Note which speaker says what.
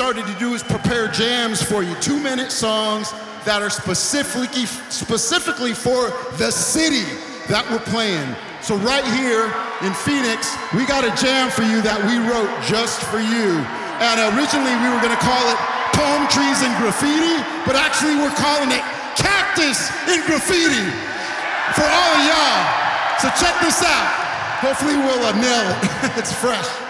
Speaker 1: started to do is prepare jams for you, 2-minute songs that are specifically for the city that we're playing. So right here in Phoenix, we got a jam for you that we wrote just for you. And originally we were gonna call it Palm Trees and Graffiti, but actually we're calling it Cactus and Graffiti for all of y'all. So check this out. Hopefully we'll nail it. It's fresh.